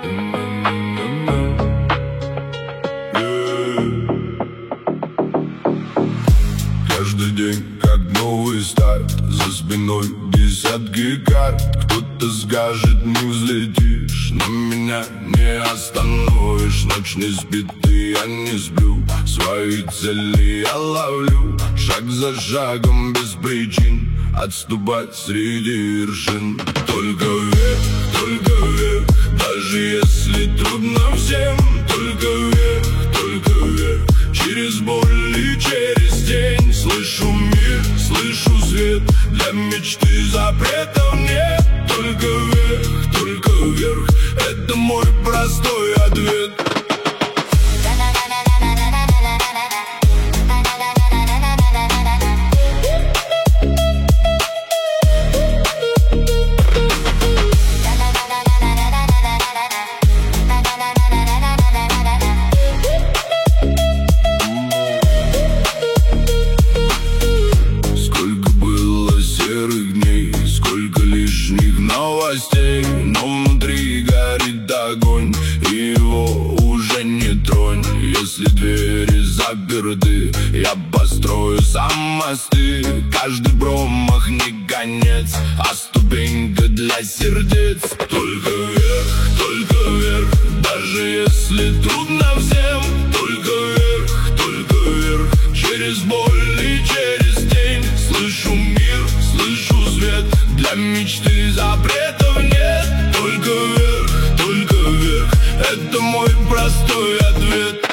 Каждый день как новый старт, за спиной десятки карт. Кто-то скажет, не взлетишь, но меня не остановишь. Ночь не спит, и я не сплю, свои цели я ловлю. Шаг за шагом без причин, отступать среди вершин. Только вверх, даже если трудно всем. Только вверх, через боль и через тень. Слышу мир, слышу свет, для мечты запретов нет. Только вверх, это мой простой ответ. Но внутри горит огонь, и его уже не тронь. Если двери заперты, я построю сам мосты. Каждый промах не конец, а ступенька для сердец. Только вверх, даже если трудно всем. Только вверх, через боль и через тень. Слышу мир, слышу свет, для мечты запретов нет. Только вверх, это мой простой ответ.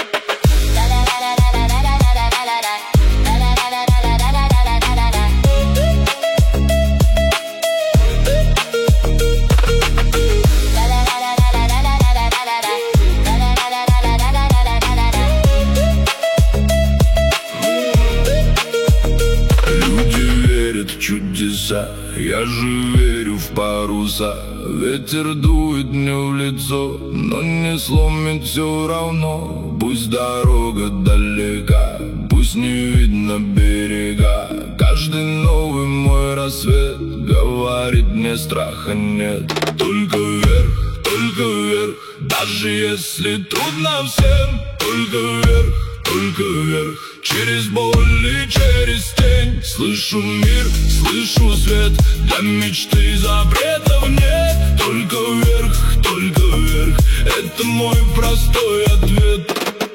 Чудеса, я же верю в паруса. Ветер дует мне в лицо, но не сломит все равно. Пусть дорога далека, пусть не видно берега. Каждый новый мой рассвет говорит мне, страха нет. Только вверх, даже если трудно всем. Только вверх, через боль и через тень. Слышу мир, слышу свет, для мечты запретов нет. Только вверх, это мой простой ответ.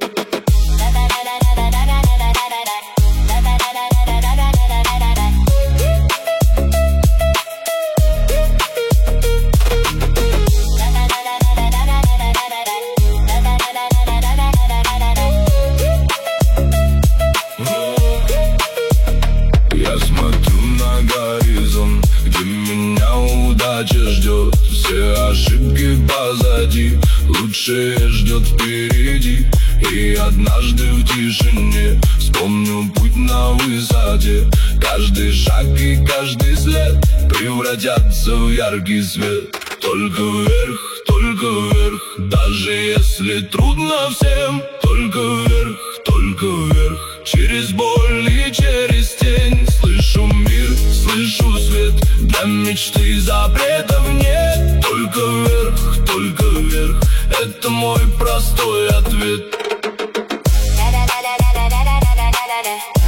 Удача ждет, все ошибки позади, лучшее ждет впереди. И однажды в тишине вспомню путь на высоте. Каждый шаг и каждый след превратятся в яркий свет. Только вверх, даже если трудно всем. Только вверх, через боль и через тень. Слышу мир, слышу свет, для мечты запретов нет. Только вверх, это мой простой ответ.